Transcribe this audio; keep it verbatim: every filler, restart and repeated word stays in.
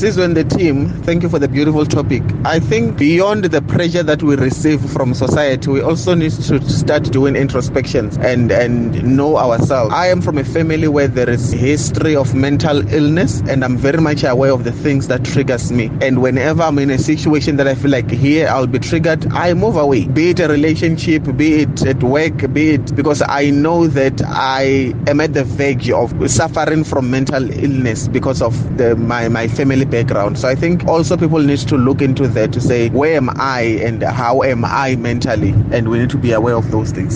Sizwe and the team, thank you for the beautiful topic. I think beyond the pressure that we receive from society, we also need to start doing introspections and, and know ourselves. I am from a family where there is a history of mental illness, and I'm very much aware of the things that triggers me. And whenever I'm in a situation that I feel like here I'll be triggered, I move away. Be it a relationship, be it at work, be it because I know that I am at the verge of suffering from mental illness because of the, my, my family background. So I think also people need to look into that to say, where am I and how am I mentally? And we need to be aware of those things.